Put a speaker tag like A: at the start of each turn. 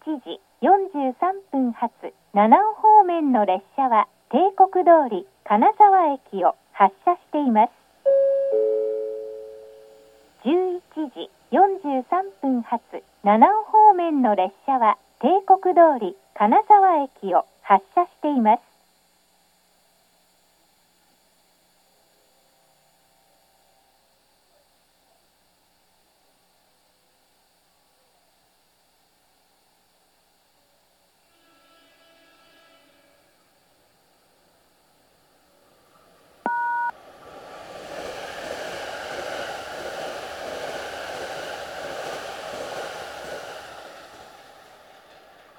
A: 時43分発七尾方面の列車は帝国通り金沢駅を発車しています。11時43分発七尾方面の列車は帝国通り金沢駅を発車しています。